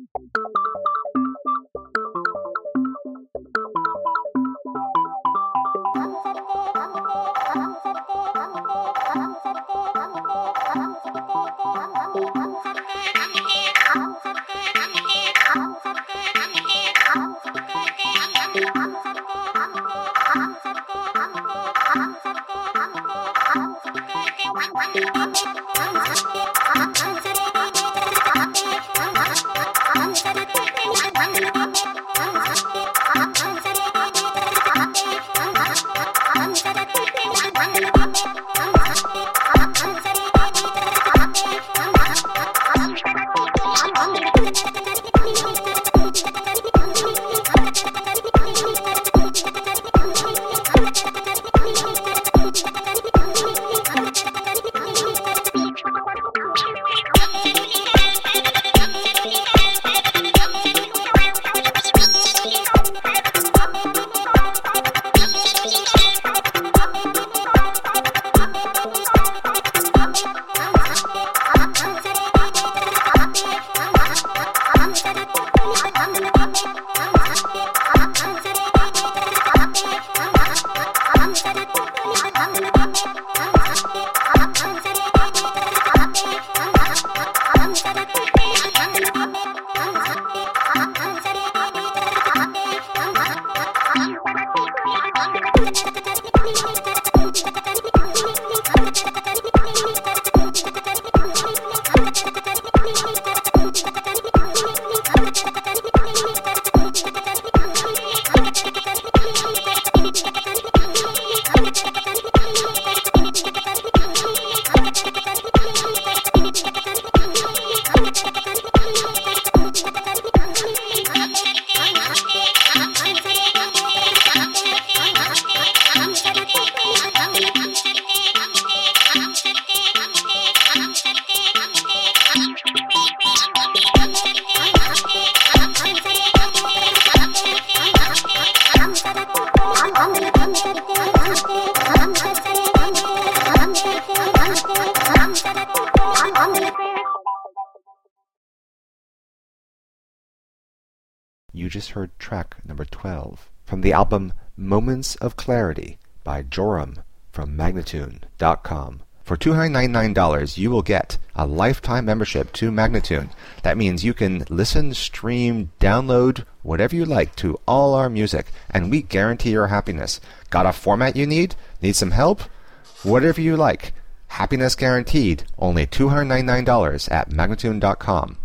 You just heard track number 12 from the album Moments of Clarity by Joram from Magnatune.com. For $299, you will get a lifetime membership to Magnatune. That means you can listen, stream, download, whatever you like to all our music, and we guarantee your happiness. Got a format you need? Need some help? Whatever you like. Happiness guaranteed. Only $299 at Magnatune.com.